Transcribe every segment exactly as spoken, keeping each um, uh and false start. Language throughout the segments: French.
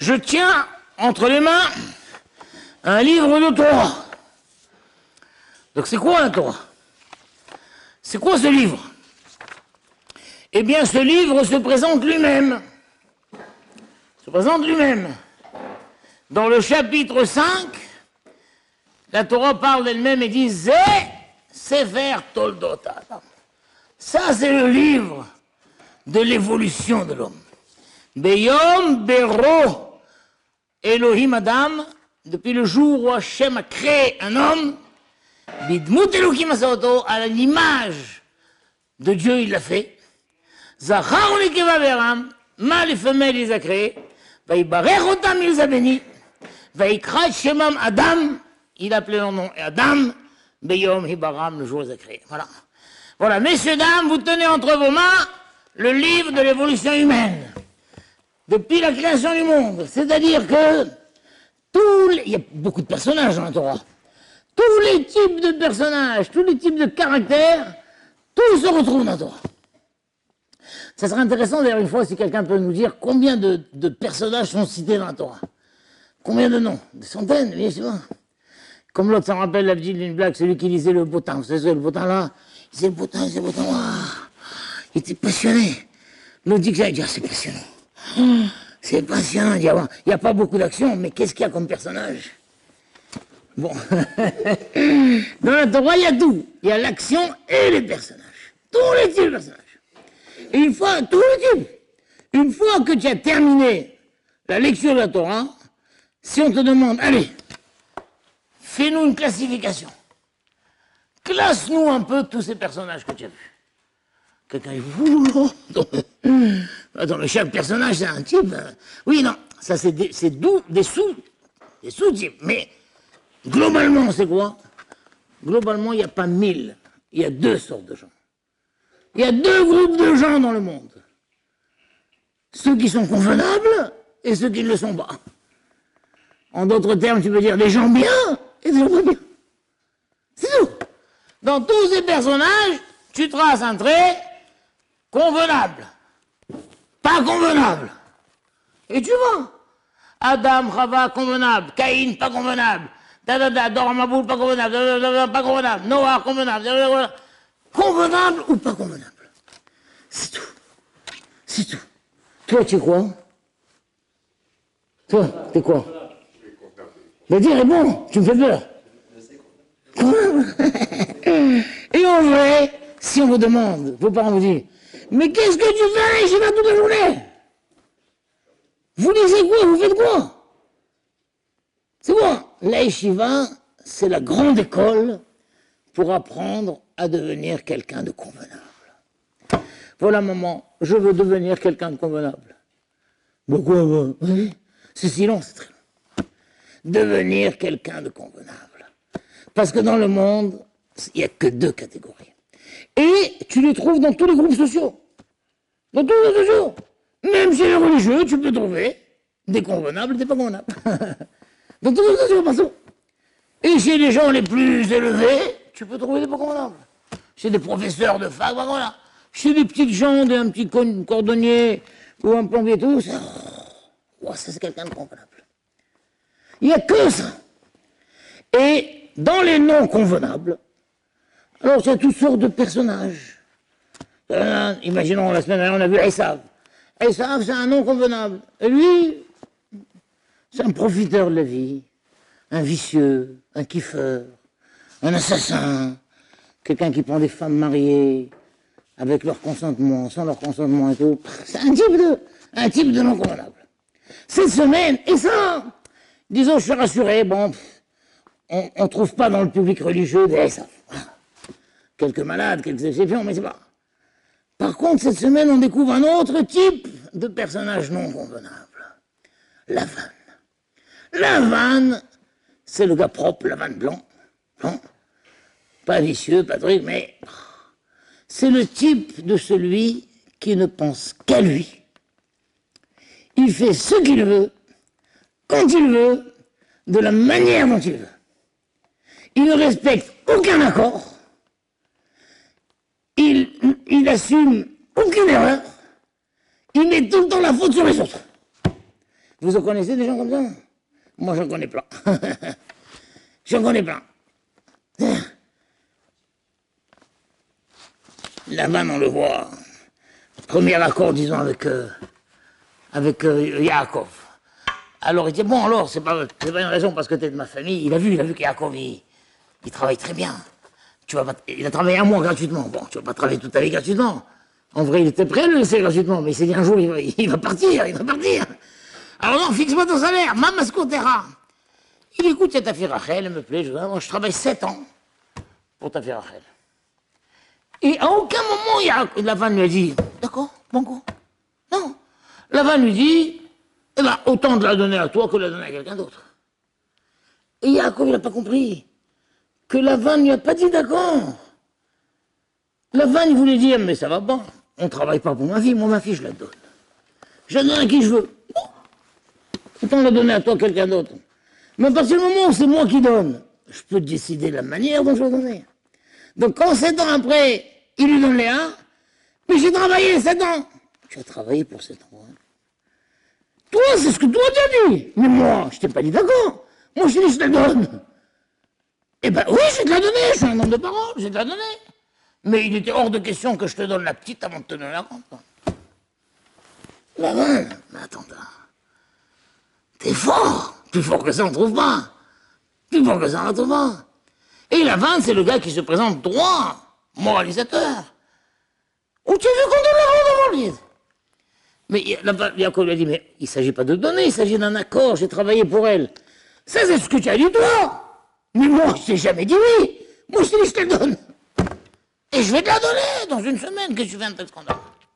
Je tiens entre les mains un livre de Torah. Donc c'est quoi la Torah? C'est quoi ce livre? Eh bien, ce livre se présente lui-même. Se présente lui-même. Dans le chapitre cinq, la Torah parle d'elle-même et dit « Zé Sefer Toldot Adam ». Ça, c'est le livre de l'évolution de l'homme. Beyom Bero Elohim Adam, depuis le jour où Hachem a créé un homme, Bidmut Elohim Asaoto, à l'image de Dieu, il l'a fait. Zachar Nekeva Beram, mâle et femelle, il les a créés. Vaïbarech Otam, il les a bénis. Vaïkra Shemam Adam, il a appelé leur nom Adam, Beyom Hibaram, le jour où il les a créés. Voilà. Voilà, messieurs, dames, vous tenez entre vos mains le livre de l'évolution humaine. Depuis la création du monde. C'est-à-dire que tous les... il y a beaucoup de personnages dans la Torah. Tous les types de personnages, tous les types de caractères, tout se retrouve dans la Torah. Ça serait intéressant d'ailleurs une fois si quelqu'un peut nous dire combien de, de personnages sont cités dans la Torah. Combien de noms? Des centaines, bien sûr. Comme l'autre s'en rappelle, l'Abdil d'une blague, celui qui lisait le Botan. Vous savez, le Botan là, il disait le Botan, il disait le Botan. Wow. Il était passionné. L'autre dit que ça, il dit, ah, c'est passionnant. C'est passionnant. Il n'y a pas beaucoup d'action, mais qu'est-ce qu'il y a comme personnage? Bon. Dans la Torah, il y a tout. Il y a l'action et les personnages. Tous les types de personnages. Et une fois, tous les types. Une fois que tu as terminé la lecture de la Torah, si on te demande, allez, fais-nous une classification. Classe-nous un peu tous ces personnages que tu as vus. Quelqu'un dit, attends, mais chaque personnage, c'est un type. Oui, non, ça, c'est des, des sous, des sous-types. Mais globalement, c'est quoi? Globalement, il n'y a pas mille. Il y a deux sortes de gens. Il y a deux groupes de gens dans le monde. Ceux qui sont convenables et ceux qui ne le sont pas. En d'autres termes, tu peux dire des gens bien et des gens pas bien. C'est tout. Dans tous ces personnages, tu traces un trait convenable, pas convenable. Et tu vois, Adam, Chava, convenable, Caïn, pas convenable, da da da, Doramaboul, pas convenable, da, da, da, da, pas convenable, Noah, convenable, da, da, da, convenable ou pas convenable. C'est tout. C'est tout. Toi, tu es quoi? Toi, t'es quoi? Le dire est bon, tu me fais peur. Et en vrai, si on vous demande, vos parents vous disent, mais qu'est-ce que tu fais à l'Yeshiva toute la journée? Vous lisez quoi? Vous faites quoi? C'est quoi? L'Yeshiva, c'est la grande école pour apprendre à devenir quelqu'un de convenable. Voilà, maman, je veux devenir quelqu'un de convenable. Pourquoi? Oui, c'est si long, c'est très long. Devenir quelqu'un de convenable. Parce que dans le monde, il n'y a que deux catégories. Et tu les trouves dans tous les groupes sociaux. Dans tous les groupes sociaux. Même chez les religieux, tu peux trouver des convenables et des pas convenables. Dans tous les groupes sociaux, partout. Et chez les gens les plus élevés, tu peux trouver des pas convenables. Chez des professeurs de fac, voilà. Chez des petites gens, un petit cordonnier ou un plombier, tout ça. Oh, ça, c'est quelqu'un de convenable. Il n'y a que ça. Et dans les noms convenables, alors c'est toutes sortes de personnages. Euh, imaginons, la semaine dernière, on a vu Esav. Esav, c'est un nom convenable. Et lui, c'est un profiteur de la vie, un vicieux, un kiffeur, un assassin, quelqu'un qui prend des femmes mariées avec leur consentement, sans leur consentement et tout. C'est un type de, un type de nom convenable. Cette semaine, et ça, disons, je suis rassuré, bon, on ne trouve pas dans le public religieux des Esav. Quelques malades, quelques exceptions, mais c'est pas. Par contre, cette semaine, on découvre un autre type de personnage non convenable. La vanne. La vanne, c'est le gars propre, la vanne blanc. blanc. Pas vicieux, pas truc, mais c'est le type de celui qui ne pense qu'à lui. Il fait ce qu'il veut, quand il veut, de la manière dont il veut. Il ne respecte aucun accord. Il, il assume aucune erreur. Il met tout le temps la faute sur les autres. Vous en connaissez des gens comme ça? Moi, j'en connais plein. J'en connais plein. La vanne, on le voit. Premier accord, disons, avec, euh, avec euh, Yaakov. Alors, il dit, bon, alors, c'est pas, c'est pas une raison parce que t'es de ma famille. Il a vu, il a vu que Yaakov, il, il travaille très bien. Tu vas pas, il a travaillé un mois gratuitement. Bon, tu vas pas travailler toute ta vie gratuitement. En vrai, il était prêt à le laisser gratuitement, mais il s'est dit un jour, il va, il va partir, il va partir. Alors non, fixe-moi ton salaire, mamas kotera. Il écoute, il y a ta fille Rachel, elle me plaît, je, moi, je travaille sept ans pour ta fille Rachel. Et à aucun moment, il y a, Lavan lui a dit, d'accord, banco. Non. Lavan lui dit, eh ben, autant de la donner à toi que de la donner à quelqu'un d'autre. Et Yaakov, il n'a pas compris que Lavan lui a pas dit d'accord. Lavan, il voulait dire, mais ça va pas, on ne travaille pas pour ma fille, moi, ma fille, je la donne. Je la donne à qui je veux. Bon. Autant la donner à toi, quelqu'un d'autre. Mais à partir du moment où c'est moi qui donne, je peux décider la manière dont je vais donner. Donc quand sept ans après, il lui donne les un, mais j'ai travaillé sept ans. Tu as travaillé pour sept ans. Hein. Toi, c'est ce que toi t'as dit. Mais moi, je t'ai pas dit d'accord. Moi, je t'ai dit, je te la donne. Eh ben oui, je vais te la donner, je suis un homme de parole, je vais te la donner. Mais il était hors de question que je te donne la petite avant de te donner la grande. La vanne, mais attends, t'es fort. Plus fort que ça, on ne trouve pas. Plus fort que ça, on ne trouve pas. Et la vanne, c'est le gars qui se présente droit, moralisateur. Où tu veux qu'on donne la grande avant lui? Mais Yaakov lui a dit, mais il ne s'agit pas de donner, il s'agit d'un accord, j'ai travaillé pour elle. Ça, c'est ce que tu as dit toi. Mais moi, je t'ai jamais dit oui. Moi, je t'ai dit, je te le donne. Et je vais te la donner dans une semaine que tu viens de te scandale.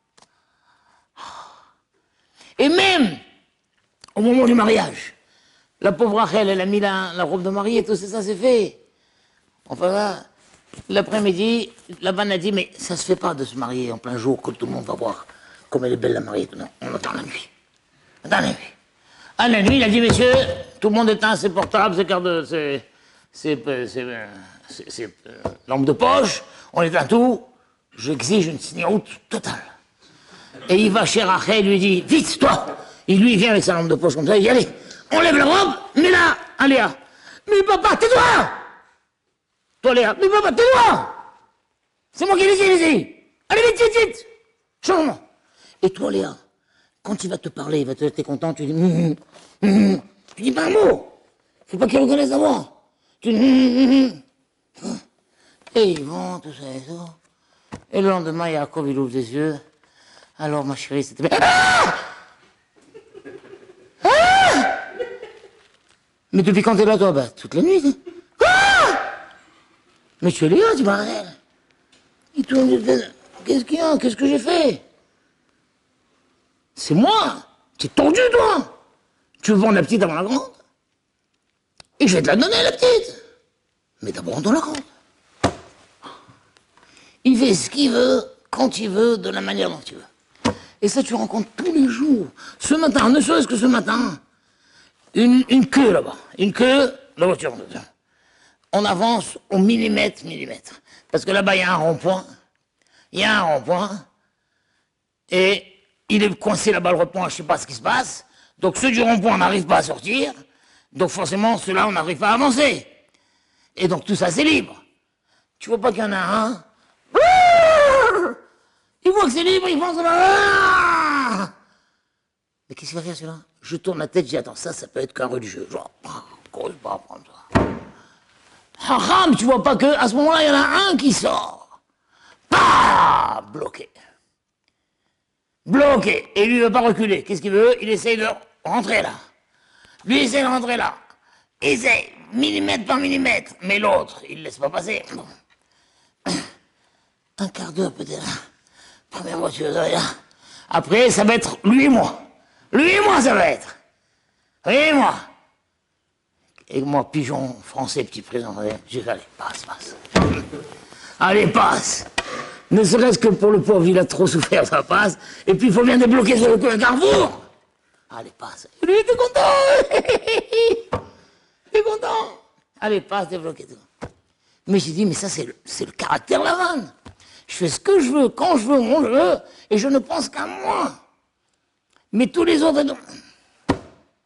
Et même, au moment du mariage, la pauvre Rachel, elle a mis la, la robe de mariée, et tout ça, ça s'est fait. Enfin là, l'après-midi, Laban a dit, mais ça se fait pas de se marier en plein jour, que tout le monde va voir comme elle est belle la mariée. Non, on attend la nuit. On attend la nuit. À la nuit, il a dit, messieurs, tout le monde éteint ses portables, ses cartes de... ses, ses, ses, ses, ses euh, lampes de poche, on éteint tout, j'exige une signaroute totale. Et il va chez Rachel, il lui dit, vite, toi. Il lui vient avec sa lampe de poche comme ça, il dit, allez, on lève la robe, mets là, à Léa. Mais papa, tais-toi. Toi, Léa, mais papa, tais-toi. C'est moi qui l'ai dit, allez-y. Allez, vite, vite, vite. Change-moi. Et toi, Léa, quand il va te parler, il va te être content, tu dis, hum, hum, hum. Tu dis pas un mot. Faut pas qu'il reconnaisse la voix. Tu dis, hum, hum, hum. Et ils vont, tout ça et tout. Et le lendemain, Yaakov, il ouvre les yeux. Alors, ma chérie, c'était... Ah! Ah! Mais depuis quand t'es là, toi? Bah, toute la nuit. Ah! Mais tu es là, tu m'as... Il tourne... Qu'est-ce qu'il y a? Qu'est-ce que j'ai fait? C'est moi. T'es tordu, toi. Tu veux vendre la petite avant la grande? Et je vais te la donner, la petite. Mais d'abord, on donne la grande. Il fait ce qu'il veut, quand il veut, de la manière dont il veut. Et ça, tu rencontres tous les jours. Ce matin, ne serait-ce que ce matin, une, une queue là-bas. Une queue, la voiture. On avance au millimètre, millimètre. Parce que là-bas, il y a un rond-point. Il y a un rond-point. Et il est coincé là-bas, le rond-point, je ne sais pas ce qui se passe. Donc ceux du rond-point, on n'arrive pas à sortir. Donc forcément, ceux-là, on n'arrive pas à avancer. Et donc tout ça, c'est libre. Tu vois pas qu'il y en a un? Il voit que c'est libre, il pense... Ah! Mais qu'est-ce qu'il va faire celui-là? Je tourne la tête, je dis, attends, ça, ça peut être qu'un religieux. Genre, cause pas prendre ça. Haram, tu vois pas que à ce moment-là, il y en a un qui sort. Pah! Bloqué. Bloqué. Et lui, il veut pas reculer. Qu'est-ce qu'il veut? Il essaye de rentrer là. Lui, il essaie de rentrer là. Il essaie, millimètre par millimètre. Mais l'autre, il ne laisse pas passer. Un quart d'heure peut-être. Première voiture, ça va être. Après, ça va être lui et moi. Lui et moi, ça va être. Lui et moi. Et moi, pigeon français, petit présent, j'ai dit, allez, passe, passe. Allez, passe. Ne serait-ce que pour le pauvre, il a trop souffert, ça passe. Et puis, il faut bien débloquer sur le carrefour. Allez, passe. Lui, il était content. Il est content. Allez, passe, débloquer tout. Mais j'ai dit, mais ça, c'est le, c'est le caractère Lavan. Je fais ce que je veux, quand je veux, où je veux, et je ne pense qu'à moi. Mais tous les autres...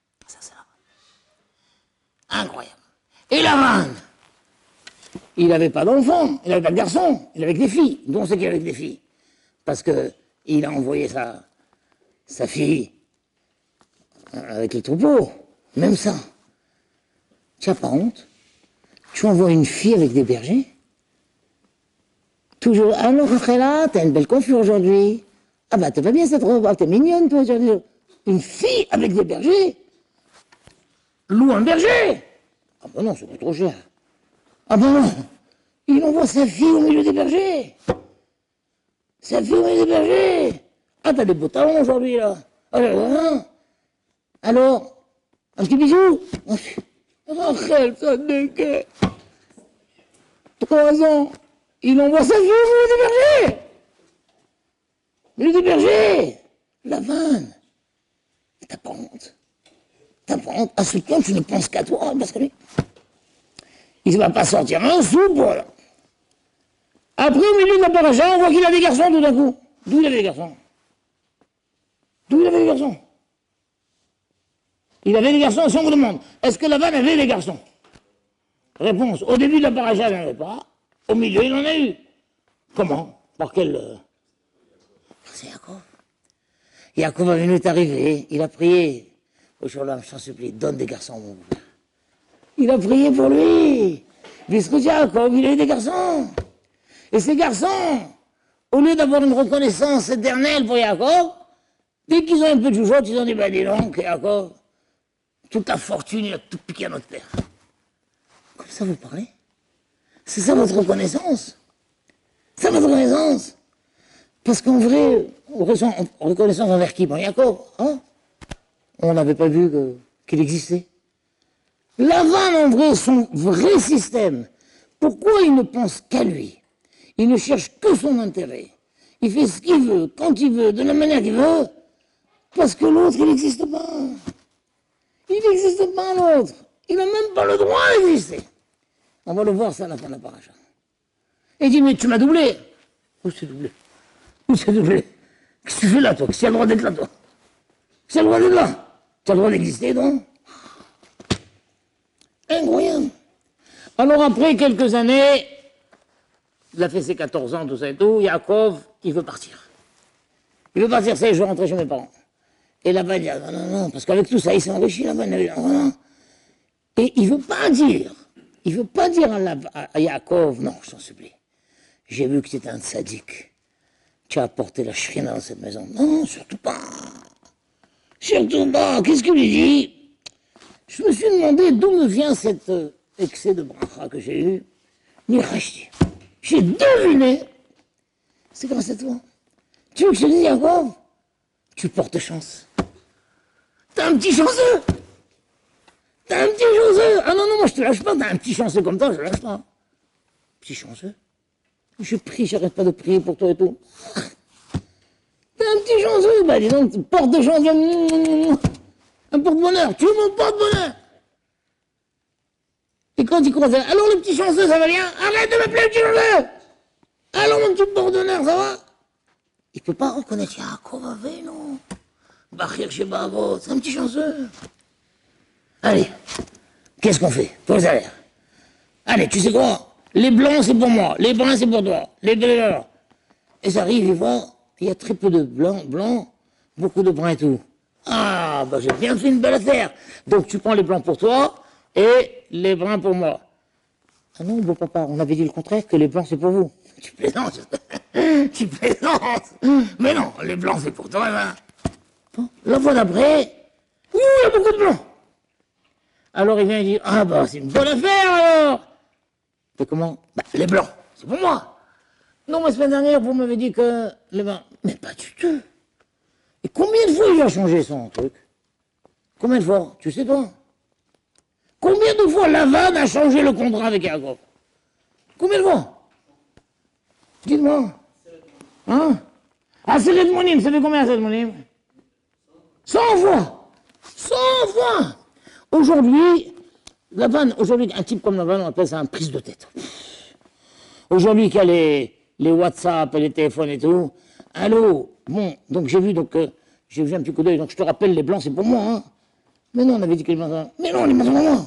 Incroyable. Et Lavan, il n'avait pas d'enfant, il n'avait pas de garçon, il avait que des filles. D'où on sait qu'il avait que des filles? Parce qu'il a envoyé sa, sa fille avec les troupeaux. Même ça. Tu n'as pas honte? Tu envoies une fille avec des bergers? Toujours, ah non, là, t'as une belle coiffure aujourd'hui. Ah bah, t'es pas bien cette robe, ah, t'es mignonne toi aujourd'hui. Une fille avec des bergers? Loue un berger? Ah bah non, c'est pas trop cher. Ah bah non, il envoie sa fille au milieu des bergers. Sa fille au milieu des bergers. Ah, t'as des beaux talons aujourd'hui là. Ah, là, alors, un petit bisou. Rachel, ça dégueu. Trois ans, il envoie sa fille au milieu des bergers. Milieu des bergers. La vanne. T'as pas honte. T'as pas honte. À ce point, tu ne penses qu'à toi, parce que lui, il ne va pas sortir un sou pour là. Après, au milieu de la paracha, on voit qu'il a des garçons tout d'un coup. D'où il avait des garçons? D'où il avait des garçons? Il avait des garçons, si on vous demande, est-ce que Lavan avait des garçons? Réponse, au début de la paracha, il n'en avait pas. Au milieu, il en a eu. Comment? Par quel... Euh... C'est Yaakov. Yaakov est arrivé, il a prié. Oh, je t'en supplie, donne des garçons, mon frère. Il a prié pour lui. Puisque Yaakov, il a eu des garçons. Et ces garçons, au lieu d'avoir une reconnaissance éternelle pour Yaakov, dès qu'ils ont un peu de joujotte, ils ont dit, ben dis donc, Yaakov, toute la fortune, il a tout piqué à notre père. Comme ça vous parlez? C'est ça votre reconnaissance? C'est ça votre reconnaissance? Parce qu'en vrai, reconnaissance envers qui? Bon, Yaakov, hein? On n'avait pas vu qu'il existait. Lavan, en vrai, son vrai système, pourquoi il ne pense qu'à lui? Il ne cherche que son intérêt. Il fait ce qu'il veut, quand il veut, de la manière qu'il veut, parce que l'autre, il n'existe pas. Il n'existe pas, l'autre. Il n'a même pas le droit d'exister. On va le voir, ça, à la fin de la paracha. Et il dit, mais tu m'as doublé. Où c'est doublé? Où c'est doublé? Qu'est-ce que tu fais là, toi? Qu'est-ce qu'il y a le droit d'être là, toi? Qu'est-ce qu'il y a le droit d'être là? Tu as le droit d'exister, donc? Incroyable. Alors, après quelques années, il a fait ses quatorze ans, tout ça et tout, Yaakov, il veut partir. Il veut partir, c'est, je veux rentrer chez mes parents. Et là-bas, il dit, non, non, non, parce qu'avec tout ça, il s'est enrichi là-bas. Et il ne veut pas dire, il ne veut pas dire à, la, à Yaakov, non, je t'en supplie, j'ai vu que tu étais un sadique. Tu as apporté la shrina dans cette maison. Non, surtout pas. Surtout pas. Qu'est-ce qu'il lui dit? Je me suis demandé d'où me vient cet euh, excès de bracha que j'ai eu. Nirachti. J'ai deviné. C'est grâce à toi. Tu veux que je te dise, Yaakov? Tu portes chance. T'as un petit chanceux. T'as un petit chanceux. Ah non, non, moi je te lâche pas. T'as un petit chanceux comme toi, je te lâche pas. Petit chanceux. Je prie, j'arrête pas de prier pour toi et tout. T'es un petit chanceux, bah dis donc, porte de chance, un porte-bonheur, tu es mon porte-bonheur. Et quand il commence à dire, alors le petit chanceux, ça va bien? Arrête de m'appeler le petit chanceux. Alors mon petit porte-bonheur, ça va? Il peut pas reconnaître Yaakov avait, non. Bachir chez Bavo, c'est un petit chanceux. Allez, qu'est-ce qu'on fait? Pour les salaires. Allez, tu sais quoi? Les blancs, c'est pour moi. Les bruns, c'est pour toi. Les bleus. Et ça arrive, il voit, il y a très peu de blancs, blancs, beaucoup de bruns et tout. Ah, bah j'ai bien fait une belle affaire. Donc tu prends les blancs pour toi et les bruns pour moi. Ah non, beau papa, on avait dit le contraire, que les blancs, c'est pour vous. Tu plaisantes. Tu plaisantes. Mais non, les blancs, c'est pour toi. Hein. Bon, la fois d'après, ouh, il y a beaucoup de blancs. Alors il vient et dit, ah bah c'est une bonne affaire alors. Et comment? Bah, les blancs, c'est pour moi. Non, mais la semaine dernière, vous m'avez dit que les blancs. Mais pas du tout. Et combien de fois il a changé son truc? Combien de fois? Tu sais toi? Combien de fois Lavan a changé le contrat avec Yaakov? Combien de fois? Dites-moi. Hein? Ah, c'est l'Edmonim, ça fait combien c'est l'Edmonim? Cent fois. Cent fois. Aujourd'hui, Lavan, aujourd'hui, un type comme Lavan, on appelle ça un prise de tête. Aujourd'hui, qu'il y a les, les WhatsApp et les téléphones et tout. Allô? Bon, donc j'ai vu, donc, euh, j'ai vu un petit coup d'œil, donc je te rappelle, les blancs, c'est pour moi, hein. Mais non, on avait dit que les blancs, mais non, les blancs, c'est pour moi.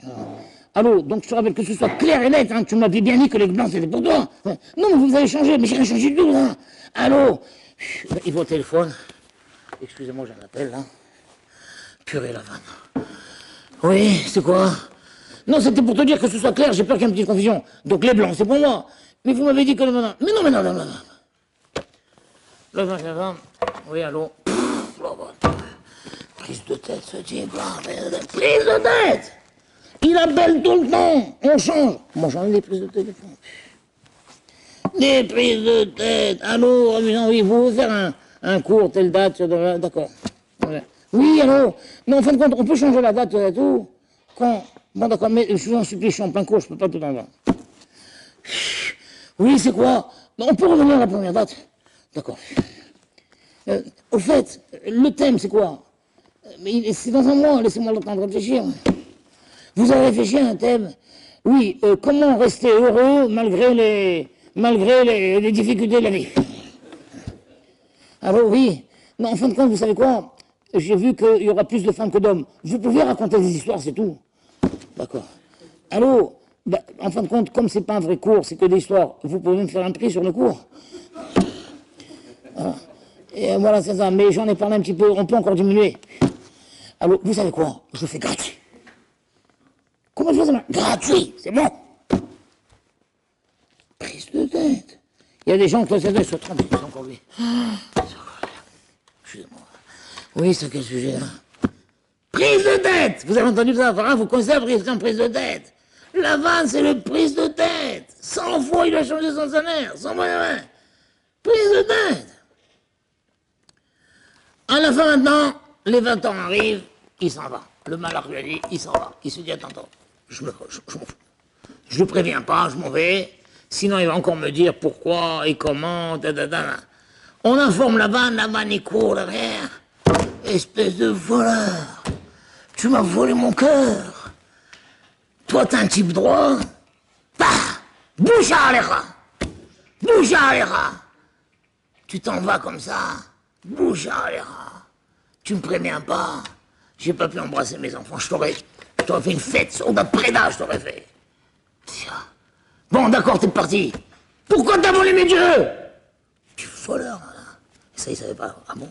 Allô, donc je te rappelle que ce soit clair et net, hein, tu m'avais bien dit que les blancs c'était pour toi. Non, mais vous avez changé, mais j'ai rien changé du tout, hein. Allô, il va au téléphone. Excusez-moi, j'en appelle, là. Purée, la vanne. Oui, c'est quoi? Non, c'était pour te dire que ce soit clair, j'ai peur qu'il y ait une petite confusion. Donc les blancs, c'est pour moi. Mais vous m'avez dit que les blancs... Mais non, mais non, non, non, non. Le vin, le vin. Oui, allô. Pff, oh, bah, prise de tête, ce type, là. Prise de tête. Il appelle tout le temps. On change. Moi, j'en ai des prises de téléphone. Des prises de tête. Allô, oui, vous voulez faire un, un cours, telle date, d'accord. Oui, allô. Mais en fin de compte, on peut changer la date et tout. Quand... Bon, d'accord, mais je vous en supplie, je suis en plein cours, je peux pas tout en voir. Oui, c'est quoi? On peut revenir à la première date. D'accord. Euh, au fait, le thème, c'est quoi? Mais c'est dans un mois, laissez-moi le temps de réfléchir. Vous avez réfléchi à un thème? Oui, euh, comment rester heureux malgré les, malgré les, les difficultés de la vie? Alors oui, non, en fin de compte, vous savez quoi? J'ai vu qu'il y aura plus de femmes que d'hommes. Vous pouvez raconter des histoires, c'est tout. D'accord. Allô, bah, en fin de compte, comme c'est pas un vrai cours, c'est que des histoires, vous pouvez me faire un prix sur le cours. Voilà, et voilà, c'est ça. Mais j'en ai parlé un petit peu, on peut encore diminuer. Allô, vous savez quoi? Je fais gratuit. Comment je fais ça? Gratuit, c'est bon. Prise de tête. Il y a des gens qui ont cette sur trente, c'est encore lui. Excusez-moi. Oui, c'est quel sujet, là? Prise de tête. Vous avez entendu ça? Enfin, vous connaissez la prise, prise de tête. La vanne, c'est le prise de tête. Cent fois, il a changé son salaire. Cent fois, prise de tête. À la fin, maintenant, les vingt ans arrivent, il s'en va. Le malheur lui a dit, il s'en va. Il se dit, attends, attends, je me je, je m'en fous. Je le préviens pas, je m'en vais. Sinon, il va encore me dire pourquoi et comment, da, da, da. On informe la vanne, la vanne, il court derrière. Espèce de voleur. Tu m'as volé mon cœur. Toi, t'es un type droit. Bah, bouge à les rats. Bouge à les rats. Tu t'en vas comme ça. Bouge à les rats. Tu me préviens pas. J'ai pas pu embrasser mes enfants. Je t'aurais, je t'aurais fait une fête. Au d'après-là, je t'aurais fait. Tiens. Bon, d'accord, t'es parti. Pourquoi t'as volé mes dieux? Tu voleur. Hein. Ça, il savait pas. Ah bon?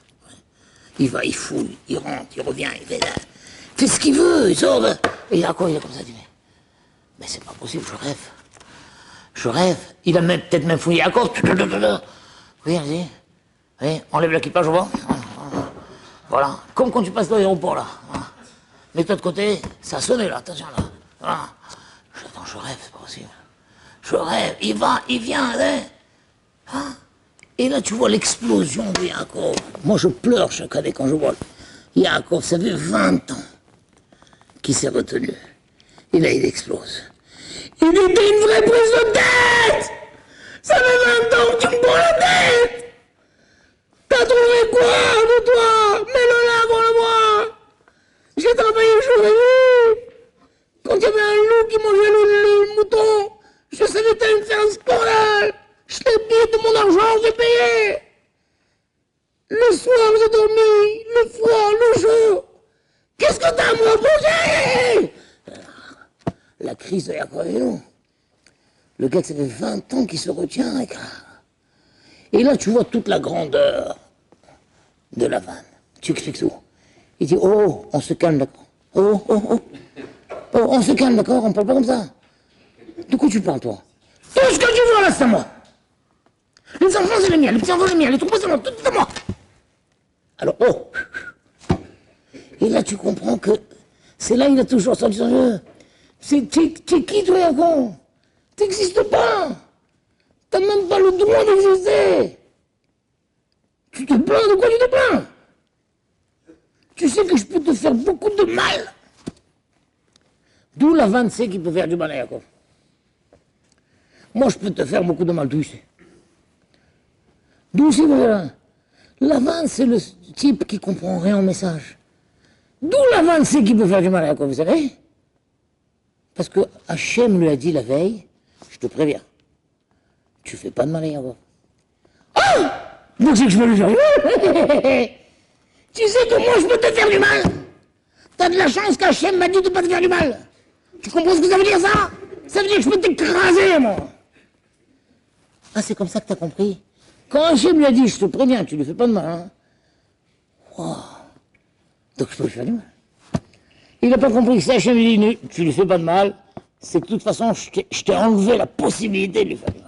Il va, il fouille, il rentre, il revient, il fait, fait ce qu'il veut, il sort. Et il a quoi? Il est comme ça, il dit, mais, mais c'est pas possible, je rêve. Je rêve. Il a même peut-être même fouillé à cause. Oui, vas-y. Oui, enlève l'équipage, on va. Voilà. Comme quand tu passes dans l'aéroport, là. Mets-toi de côté, ça a sonné, là, attention, là. Voilà. Attends, je rêve, c'est pas possible. Je rêve, il va, il vient, hein. Hein? Et là, tu vois l'explosion de Yaakov. Moi, je pleure chaque année quand je vois Yaakov. Ça fait vingt ans qu'il s'est retenu. Et là, il explose. Il était une vraie prise de tête. Ça fait vingt ans que tu me prends la tête. T'as trouvé quoi de toi? Mets-le là avant le moi. J'ai travaillé jour et nuit. Quand il y avait un loup qui mangeait le, le mouton, je savais que t'allais me faire un scandale. Je t'ai payé de mon argent, j'ai payé. Le soir, j'ai dormi. Le froid, le jour. Qu'est-ce que t'as à me reprocher? La crise de Yaakov Avinu. Le gars, ça fait vingt ans qu'il se retient. Et là, tu vois toute la grandeur de la vanne. Tu expliques tout. Il dit, oh, on se calme, d'accord. Oh, oh, oh. Oh, on se calme, d'accord, on parle pas comme ça. De quoi tu parles, toi? Tout ce que tu veux, là, c'est à moi. Les enfants, c'est les miens, les petits-enfants, c'est les miens, les troupeaux, c'est moi, tout est à moi. Alors, oh. Et là, tu comprends que c'est là il a toujours sorti son jeu. C'est t'es qui, toi, con? T'existes pas. T'as même pas le droit d'exister. Tu te plains, de quoi tu te plains? Tu sais que je peux te faire beaucoup de mal. D'où la vanne sait qu'il peut faire du mal à Yaakov. Moi, je peux te faire beaucoup de mal, d'où c'est. D'où c'est que la vanne, c'est le type qui comprend rien au message. D'où la vanne sait qu'il peut faire du mal à Yaakov, vous savez? Parce que Hachem lui a dit la veille, je te préviens, tu fais pas de mal à Yaakov. Ah! Donc c'est que je peux lui faire du mal. Tu sais que moi, je peux te faire du mal. T'as de la chance qu'Hachem m'a dit de pas te faire du mal. Tu comprends ce que ça veut dire, ça? Ça veut dire que je peux t'écraser, moi. Ah, c'est comme ça que t'as compris? Quand Hachem lui a dit, je te préviens, tu lui fais pas de mal, hein. Wow. Donc je peux lui faire du mal. Il n'a pas compris que si Hachem lui dit, tu lui fais pas de mal, c'est que de toute façon, je t'ai enlevé la possibilité de lui faire du mal.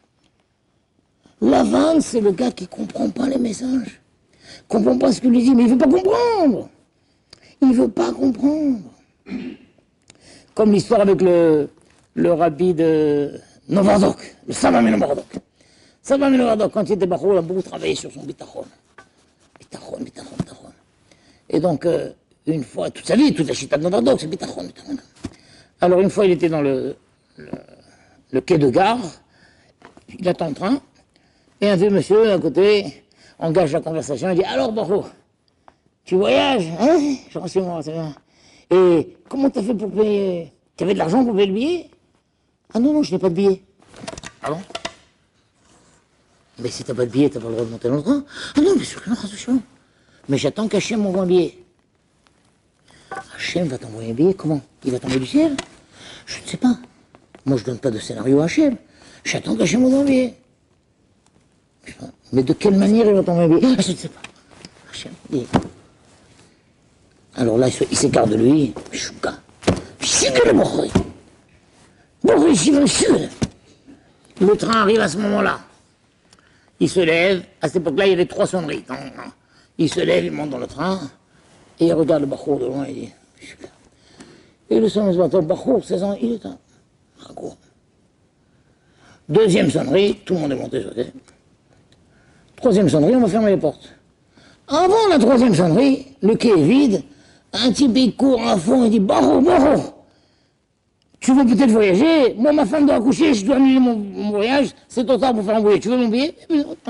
Lavan, c'est le gars qui ne comprend pas les messages, comprend pas ce que lui dit, mais il ne veut pas comprendre. Il ne veut pas comprendre. Comme l'histoire avec le, le rabbi de Novardok, le Samam Novardok. Samam Novardok, quand il était barreau, il a beaucoup travaillé sur son bitachon. Bitachon, bitachon, bitachon. Et donc, euh, une fois, toute sa vie, toute la chita de Novardok, c'est bitachon, bitachon. Alors, une fois, il était dans le, le, le quai de gare, il attend le train, et un vieux monsieur, à côté, engage la conversation, il dit « Alors, barreau, tu voyages, hein? Je renseigne moi, c'est bien. Et comment t'as fait pour payer? Tu avais de l'argent pour payer le billet? Ah non, non, je n'ai pas de billet. Ah bon? Mais si t'as pas de billet, t'as pas le droit de monter dans le train? Ah non, mais sûr que non, attention. Mais j'attends qu'Hachem m'envoie un billet. Hachem va t'envoyer un billet, comment? Il va tomber du ciel? Je ne sais pas. Moi, je donne pas de scénario à Hachem. J'attends qu'Hachem m'envoie un billet. Mais de quelle manière il va t'envoyer un billet? Ah, je ne sais pas. Hachem, dit. Alors là, il s'écarte de lui. Chouka. Sigule, Borri. Borri, sigule. Le train arrive à ce moment-là. Il se lève. À cette époque-là, il y avait trois sonneries. Il se lève, il monte dans le train. Et il regarde le Bachour de loin et il dit. Et le sonnerie se bat. Bachour, seize ans, il est un. Ragour. Deuxième sonnerie, tout le monde est monté sur le quai. Troisième sonnerie, on va fermer les portes. Avant la troisième sonnerie, le quai est vide. Un type, il court à fond, il dit « Barreau, Barreau, tu veux peut-être voyager? Moi, ma femme doit accoucher, je dois annuler mon, mon voyage, c'est trop tard pour faire un billet. Tu veux mon billet? »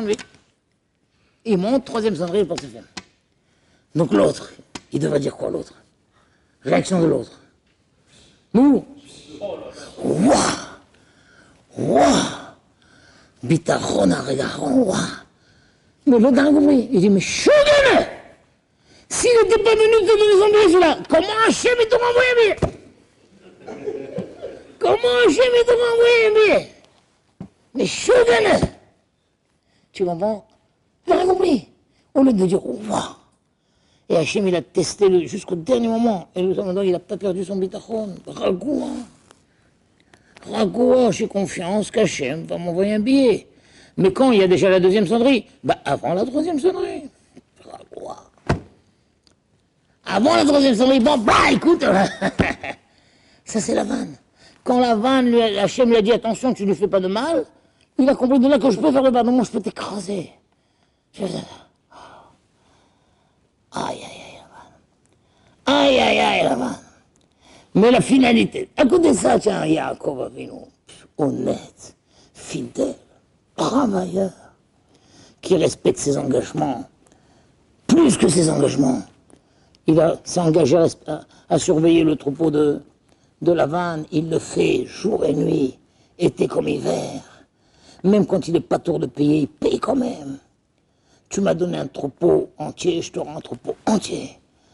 Il monte, troisième sonnerie, le porte se ferme. Donc l'autre, il devrait dire quoi, l'autre? Réaction de l'autre. Nous? Ouah! Ouah! Bitachon, Aregaron, ouah! Mais l'autre n'a compris. Il dit « Mais chougueule! S'il n'était pas venu te donner son billet, celui-là, comment Hachem il t'aura envoyé un billet? Comment Hachem il t'aura envoyé un billet? Mais chougueule! Tu comprends? Il n'a rien compris. Au lieu de dire, waouh! Et Hachem il a testé jusqu'au dernier moment. Et nous sommes il n'a pas perdu son bitachon. Ragoua. Ragoua, j'ai confiance qu'Hachem va m'envoyer un billet. Mais quand il y a déjà la deuxième sonnerie? Bah avant la troisième sonnerie. Ragoua. Avant la troisième sonnerie, bon, bah écoute, ça c'est la vanne. Quand la vanne, lui, Hachem lui a dit attention, tu ne lui fais pas de mal, il a compris de là que je peux faire le pardon, moi je peux t'écraser. Je... Aïe, aïe, aïe, la vanne. Aïe, aïe, aïe, la vanne. Mais la finalité, à côté de ça, tiens, Yaakov Avinu, honnête, fidèle, travailleur, qui respecte ses engagements, plus que ses engagements. Il s'est engagé à, à, à surveiller le troupeau de, de la vanne. Il le fait jour et nuit, été comme hiver. Même quand il n'est pas tour de payer, il paye quand même. Tu m'as donné un troupeau entier, je te rends un troupeau entier.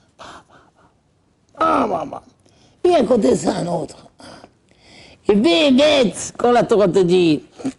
Ah, bah, bah. Et à côté de ça, un autre. Et bête, quand la Torah te dit,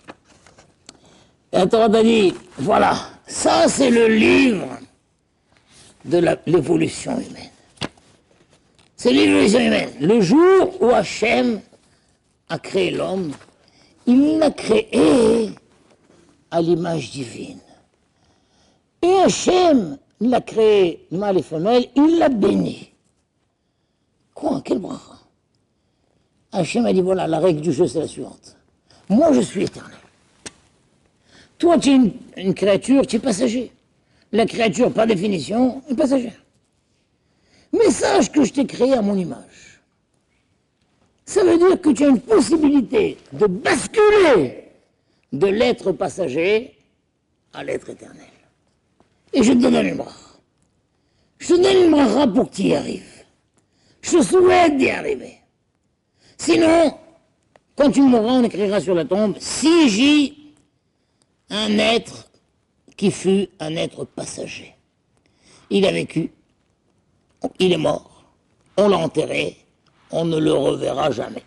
la Torah te dit, voilà, ça c'est le livre de l'évolution humaine. C'est l'évolution humaine. Le jour où Hachem a créé l'homme, il l'a créé à l'image divine. Et Hachem l'a créé mâle et femelle, il l'a béni. Quoi? Quel bracha? Hachem a dit voilà, la règle du jeu c'est la suivante. Moi je suis éternel. Toi tu es une, une créature, tu es passager. La créature, par définition, est passagère. Mais sache que je t'ai créé à mon image. Ça veut dire que tu as une possibilité de basculer de l'être passager à l'être éternel. Et je te donne une bracha. Je te donne une bracha pour que tu y arrives. Je te souhaite d'y arriver. Sinon, quand tu mourras, on écrira sur la tombe, si j'ai un être qui fut un être passager. Il a vécu, il est mort, on l'a enterré, on ne le reverra jamais.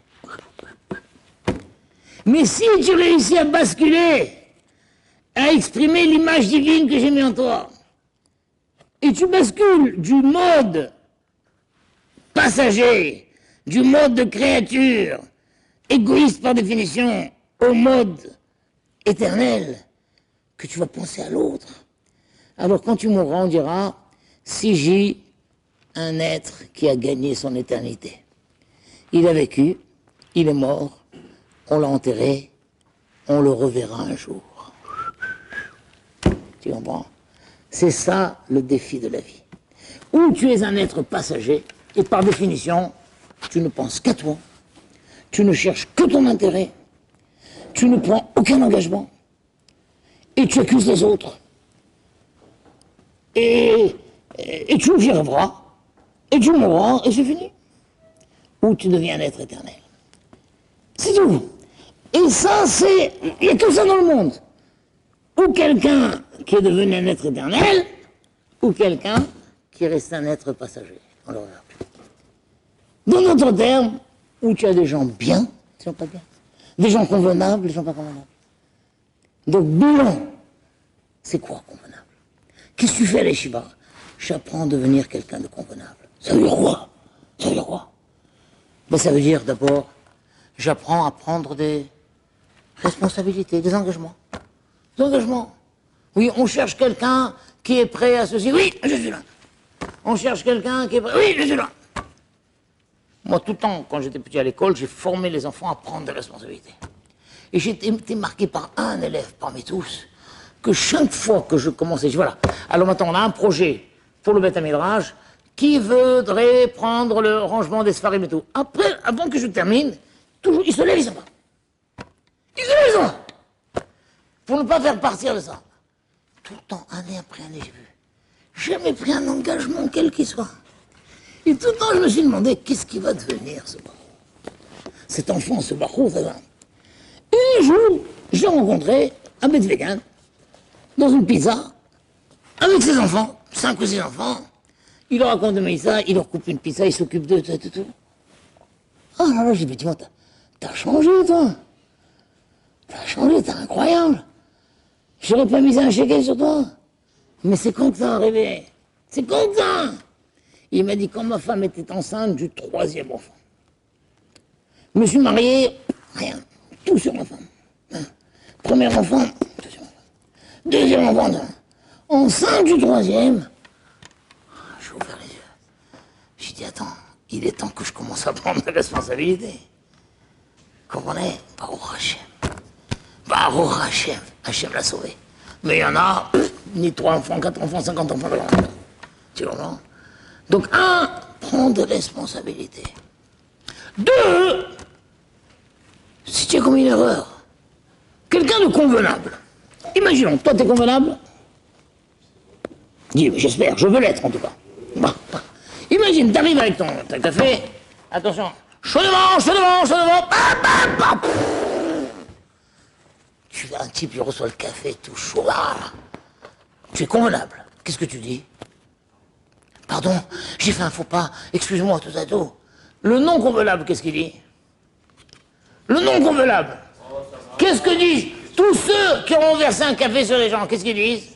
Mais si tu réussis à basculer, à exprimer l'image divine que j'ai mis en toi, et tu bascules du mode passager, du mode de créature, égoïste par définition, au mode éternel, que tu vas penser à l'autre. Alors quand tu mourras, on dira, C J, un être qui a gagné son éternité. Il a vécu, il est mort, on l'a enterré, on le reverra un jour. Tu comprends? C'est ça le défi de la vie. Ou tu es un être passager, et par définition, tu ne penses qu'à toi, tu ne cherches que ton intérêt, tu ne prends aucun engagement, et tu accuses les autres. Et, et, et tu y rêveras, et tu mourras, et c'est fini. Ou tu deviens un être éternel. C'est tout. Et ça, c'est... Il y a que ça dans le monde. Ou quelqu'un qui est devenu un être éternel, ou quelqu'un qui reste un être passager. On le regarde plus. Dans d'autres termes, où tu as des gens bien, des gens pas bien, des gens convenables, des gens pas convenables. Donc, bilan, c'est quoi convenable? Qu'est-ce que tu fais à l'Eshiva? J'apprends à devenir quelqu'un de convenable. Ça veut dire quoi? Ça veut dire quoi? Ben, ça veut dire d'abord, j'apprends à prendre des responsabilités, des engagements. Des engagements. Oui, on cherche quelqu'un qui est prêt à ceci. Oui, je suis là. On cherche quelqu'un qui est prêt. Oui, je suis là. Moi, tout le temps, quand j'étais petit à l'école, j'ai formé les enfants à prendre des responsabilités. Et j'ai été marqué par un élève parmi tous, que chaque fois que je commençais, je dis voilà, alors maintenant on a un projet pour le Beth Midrash, qui voudrait prendre le rangement des Sfarim et tout. Après, avant que je termine, toujours, ils se lèvent, ils s'en vont. Ils se lèvent, ils s'en vont. Pour ne pas faire partir de ça. Tout le temps, année après année, j'ai vu. Jamais pris un engagement, quel qu'il soit. Et tout le temps, je me suis demandé, qu'est-ce qui va devenir, ce barreau? Cet enfant, ce barreau, ça va. Et un jour, je l'ai rencontré à Bethlehem, dans une pizza, avec ses enfants, cinq ou six enfants. Il leur raconte de Maïssa, il leur coupe une pizza, il s'occupe d'eux, tout, tout, tout. Ah là là, j'ai dit, dis-moi, t'as changé, toi. T'as changé, t'es incroyable. J'aurais pas mis un chéquet sur toi. Mais c'est quand que ça arrivé? C'est quand que ça? Il m'a dit, quand ma femme était enceinte du troisième enfant. Je me suis marié, rien, tout sur ma femme. Hein. Premier enfant, tout sur ma femme. Deuxième enfant, enceinte du troisième. J'ai ouvert les yeux. J'ai dit, attends, il est temps que je commence à prendre mes responsabilités. Comprenez? Baruch Hashem. Baruch Hashem. Hashem l'a sauvé. Mais il y en a, ni trois enfants, quatre enfants, cinquante enfants. Tu comprends? Donc, un, prendre des responsabilités. Deux, si tu as commis une erreur, quelqu'un de convenable. Imaginons, toi, tu es convenable? Dis, j'espère, je veux l'être en tout cas. Bah, bah. Imagine, t'arrives avec ton, ton café, attention, chaud devant, chaud devant, chaud devant, bah, bah, bah. Tu vois un type, il reçoit le café tout chaud, là. Tu es convenable. Qu'est-ce que tu dis? Pardon, j'ai fait un faux pas, excuse-moi, tout à tout. Le non convenable, qu'est-ce qu'il dit? Le non convenable. Qu'est-ce que disent tous ceux qui ont versé un café sur les gens? Qu'est-ce qu'ils disent?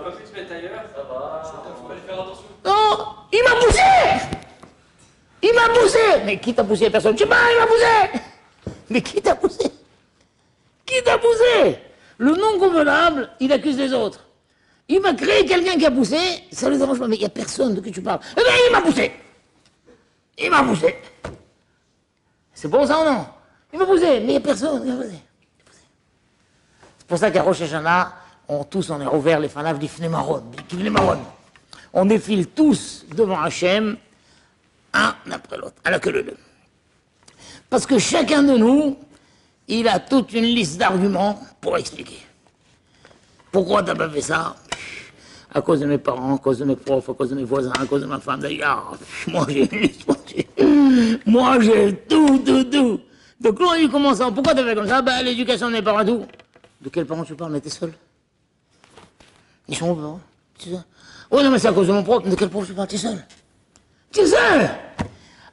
Non, il m'a poussé! Il m'a poussé! Mais qui t'a poussé? Personne. Je sais pas, il m'a poussé! Mais qui t'a poussé? Qui t'a poussé? Le non convenable, il accuse les autres. Il m'a créé quelqu'un qui a poussé, ça ne le dérange pas, mais il n'y a personne de qui tu parles. Eh bien, il m'a poussé! Il m'a poussé! C'est bon ça ou non? Il m'a poussé, mais il n'y a personne, il m'a poussé. C'est pour ça qu'à Rosh Hashanah, on, tous on est ouvert les fanaves d'Ifnei Maron, d'Ifnei Maron. On défile tous devant Hachem, un après l'autre, à la queue leu. Parce que chacun de nous, il a toute une liste d'arguments pour expliquer. Pourquoi t'as pas fait ça? À cause de mes parents, à cause de mes profs, à cause de mes voisins, à cause de ma femme d'ailleurs. Moi j'ai moi j'ai tout, tout, tout. Donc là il commence à... Pourquoi t'as fait comme ça? Ben l'éducation n'est pas à tout. De quels parents tu parles? Mais t'es seul. Ils sont où, parents? Tu sais? Oh non mais c'est à cause de mon prof. De quel prof tu parles? T'es seul. T'es seul.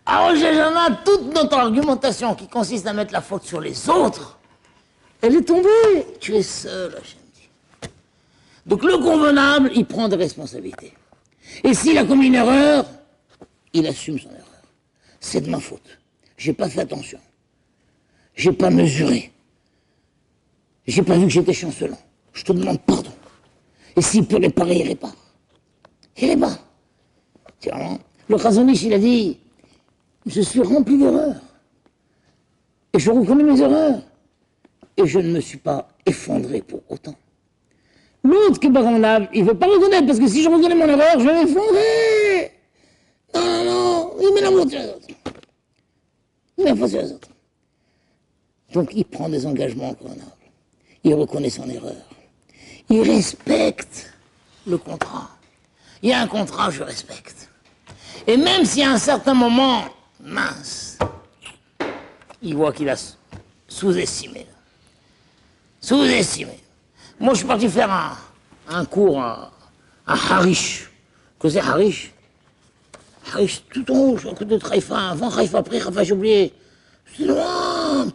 À Roger Jeannin, toute notre argumentation qui consiste à mettre la faute sur les autres, elle est tombée. Tu es seul, Hachem dit. Donc le convenable, il prend des responsabilités. Et s'il a commis une erreur, il assume son erreur. C'est de ma faute. J'ai pas fait attention. J'ai pas mesuré. J'ai pas vu que j'étais chancelant. Je te demande pardon. Et s'il peut réparer, il répare. Il répare. Tu vois, le Chazon Ish, il a dit, je suis rempli d'erreurs. Et je reconnais mes erreurs. Et je ne me suis pas effondré pour autant. L'autre qui est convenable, il ne veut pas reconnaître, parce que si je reconnais mon erreur, je vais m'effondrer. Non, non, non, il met la faute sur les autres. Il met la faute sur les autres. Donc il prend des engagements convenables. Il reconnaît son erreur. Il respecte le contrat. Il y a un contrat, je respecte. Et même si à un certain moment, mince, il voit qu'il a sous-estimé. Sous-estimé. Moi, je suis parti faire un, un cours à, à Harish. Que c'est Harish? Harish, tout en haut, à côté de Haïfa. Avant Haïfa, après Haïfa, j'ai oublié. C'est loin.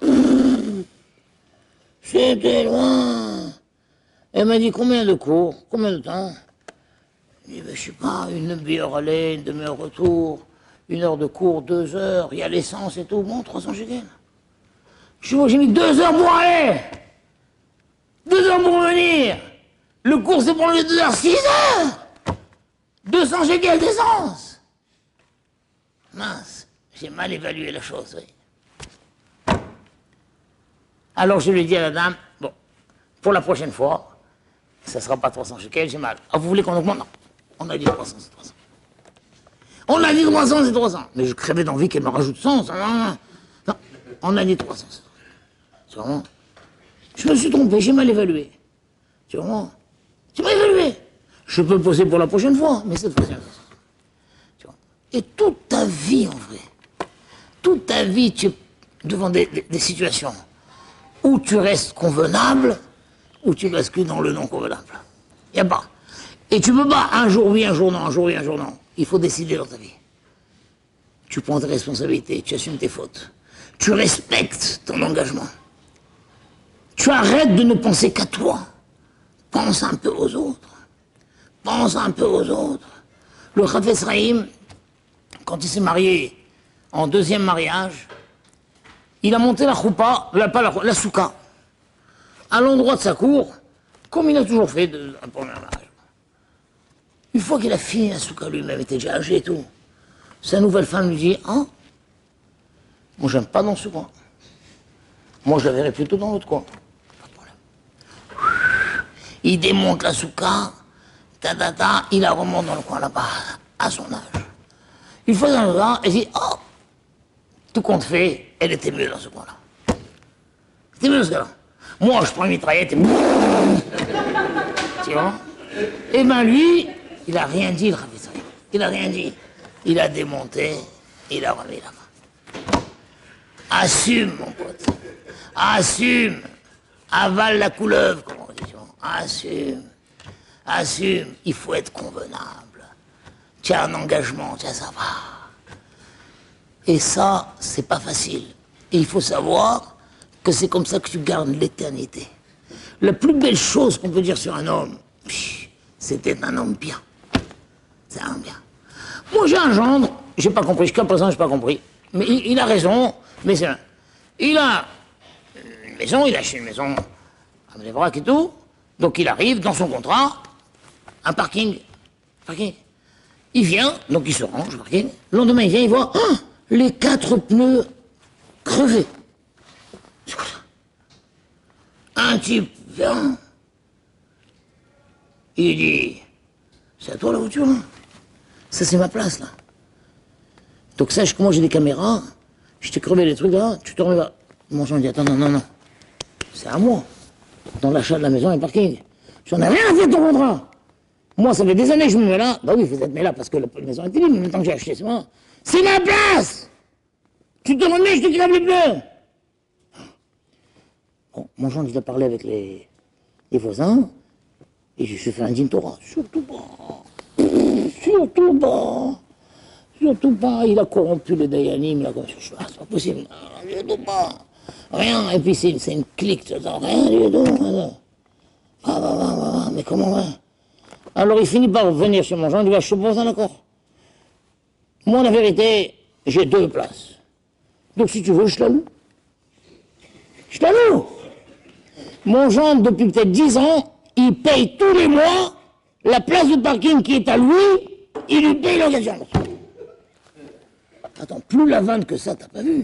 C'était loin. Elle m'a dit, combien de cours? Combien de temps? Je dis, ben, je sais pas, une demi-heure aller, une demi-heure retour, une heure de cours, deux heures, il y a l'essence et tout. Bon, trois cents shekels. Je vois, j'ai mis deux heures pour aller. Deux heures pour venir. Le cours, c'est pour les deux heures, six heures. deux cents shekels d'essence. Mince, j'ai mal évalué la chose, oui. Alors je lui ai dit à la dame, bon, pour la prochaine fois, ça ne sera pas trois cents shekels, j'ai mal. Ah, vous voulez qu'on augmente? Non. On a dit trois cents, c'est trois cents. On a dit trois cents, c'est trois cents. Mais je crevais d'envie qu'elle me rajoute cent. Ça, non, non. Non, on a dit trois cents, c'est trois cents. Tu vois? Je me suis trompé, j'ai mal évalué. Tu vois? J'ai mal évalué. Je peux le poser pour la prochaine fois, mais cette fois-ci, tu vois? Et toute ta vie, en vrai, toute ta vie, tu es devant des, des, des situations où tu restes convenable, ou tu bascules dans le non convenable. Il n'y a pas. Et tu peux pas un jour oui, un jour non, un jour oui, un jour non. Il faut décider dans ta vie. Tu prends tes responsabilités, tu assumes tes fautes. Tu respectes ton engagement. Tu arrêtes de ne penser qu'à toi. Pense un peu aux autres. Pense un peu aux autres. Le Chafetz Chaim, quand il s'est marié en deuxième mariage, il a monté la choupa, la, pas la, la souka, à l'endroit de sa cour, comme il a toujours fait de un premier mariage. Une fois qu'il a fini la souka lui-même, il était déjà âgé et tout, sa nouvelle femme lui dit, hein, moi j'aime pas dans ce coin. Moi je la verrais plutôt dans l'autre coin. Pas de problème. Il démonte la souka, ta ta ta, il la remonte dans le coin là-bas, à son âge. Une fois dans le coin, elle dit, oh, tout compte fait, elle était mieux dans ce coin-là. C'était mieux dans ce coin-là. Moi, je prends une mitraillette et... Tu vois? Et ben lui, il a rien dit, le Chafetz Chaim. Il a rien dit. Il a démonté, il a remis la main. Assume, mon pote. Assume. Avale la couleuvre, comme on dit. Assume. Assume. Il faut être convenable. Tu as un engagement, tu as ça va. Et ça, c'est pas facile. Et il faut savoir que c'est comme ça que tu gardes l'éternité. La plus belle chose qu'on peut dire sur un homme, c'était un homme bien. C'est un homme bien. Moi, j'ai un gendre, j'ai pas compris, jusqu'à présent, j'ai pas compris. Mais il, il a raison, mais c'est un... Il a une maison, il a acheté une maison à Bnei-Brak et tout, donc il arrive dans son contrat, un parking. Parking. Il vient, donc il se range, le parking. Le lendemain, il vient, il voit oh, les quatre pneus crevés. C'est quoi ça? Un type vient, il dit, c'est à toi la voiture, là? Ça, c'est ma place, là. Donc sache que moi, j'ai des caméras, je t'ai crevé les trucs là, tu te remets là. Mon gendre dit, attends, non, non, non, c'est à moi. Dans l'achat de la maison et le parking. J'en ai rien à faire de ton contrat. Moi, ça fait des années que je me mets là. Bah oui, vous êtes mis là parce que la maison était libre, mais maintenant que j'ai acheté, c'est moi. C'est ma place! Tu te remets, je te crève les pneus! Bon, mon gendre, il a parlé avec les, les voisins, et je suis fait un din Torah. Surtout pas. Surtout pas. Surtout pas, il a corrompu les Dayanim, là, comme ça, c'est pas possible. Non, surtout pas. Rien, et puis c'est une clique, tu vois, rien du tout. Rien. Ah, bah, bah, bah, bah, mais comment va? Alors il finit par venir chez mon Jean, il dit, bah, je suis pas d'accord. Moi, la vérité, j'ai deux places. Donc si tu veux, je te la loue. Je te la loue. Mon Jean, depuis peut-être dix ans, il paye tous les mois la place de parking qui est à lui, il lui paye l'occasion. Attends, plus la vanne que ça, t'as pas vu.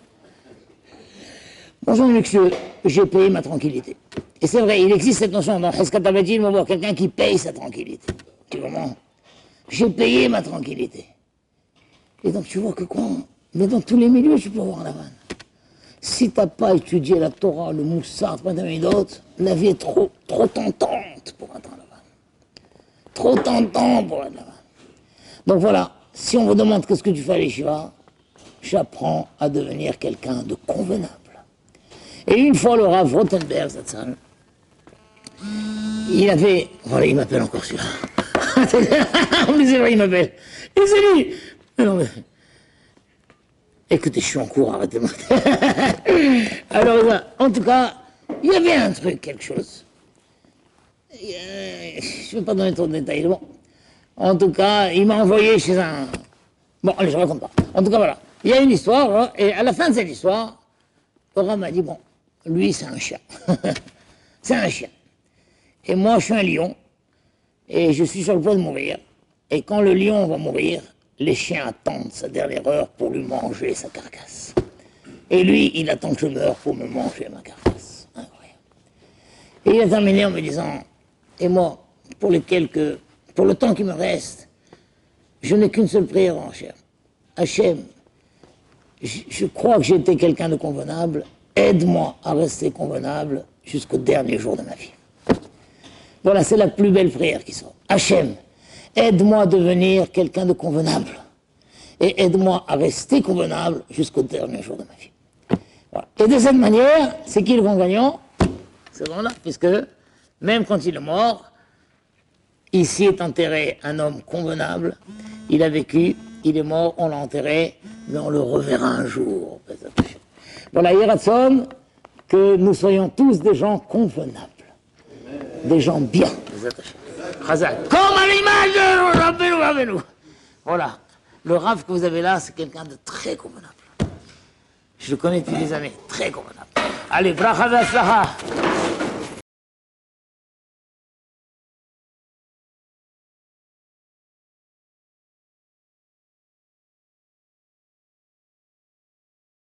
Bonjour monsieur, j'ai payé ma tranquillité. Et c'est vrai, il existe cette notion dans Heskat Abadil, on voit quelqu'un qui paye sa tranquillité. Tu vois, non? J'ai payé ma tranquillité. Et donc tu vois que quoi? Mais dans tous les milieux, tu peux voir la vanne. Si t'as pas étudié la Torah, le Moussard, d'autres, la vie est trop, trop tentante pour entendre la vanne. Trop tentante pour entendre la vanne. Donc voilà, si on vous demande qu'est-ce que tu fais à l'Yeshiva, j'apprends à devenir quelqu'un de convenable. Et une fois, le Rav Rothenberg, cette salle, il avait... Voilà, il m'appelle encore celui-là. Mais c'est vrai, il m'appelle. Et c'est lui. Non, mais... Écoutez, je suis en cours, arrêtez-moi. Alors, en tout cas, il y avait un truc, quelque chose. Je ne vais pas donner trop de détails. Bon. En tout cas, il m'a envoyé chez un... Bon, allez, je ne raconte pas. En tout cas, voilà. Il y a une histoire, hein, et à la fin de cette histoire, Laura m'a dit, bon, lui, c'est un chien. C'est un chien. Et moi, je suis un lion, et je suis sur le point de mourir. Et quand le lion va mourir, les chiens attendent sa dernière heure pour lui manger sa carcasse. Et lui, il attend que je meure pour me manger ma carcasse. Incroyable. Et il a terminé en me disant, et moi, pour les quelques, pour le temps qui me reste, je n'ai qu'une seule prière en chair. Hachem, je, je crois que j'ai été quelqu'un de convenable, aide-moi à rester convenable jusqu'au dernier jour de ma vie. Voilà, c'est la plus belle prière qui soit. Hachem, aide-moi à devenir quelqu'un de convenable. Et aide-moi à rester convenable jusqu'au dernier jour de ma vie. Voilà. Et de cette manière, c'est qui le grand gagnant? C'est bon là, puisque même quand il est mort, ici est enterré un homme convenable. Il a vécu, il est mort, on l'a enterré, mais on le reverra un jour. Voilà, Yeratzon, que nous soyons tous des gens convenables. Des gens bien. Comme à l'image de Rabbeinu Rabbeinu. Voilà. Le Rav que vous avez là, c'est quelqu'un de très convenable. Je le connais depuis des années. Très convenable. Allez, bracha v'atzlacha.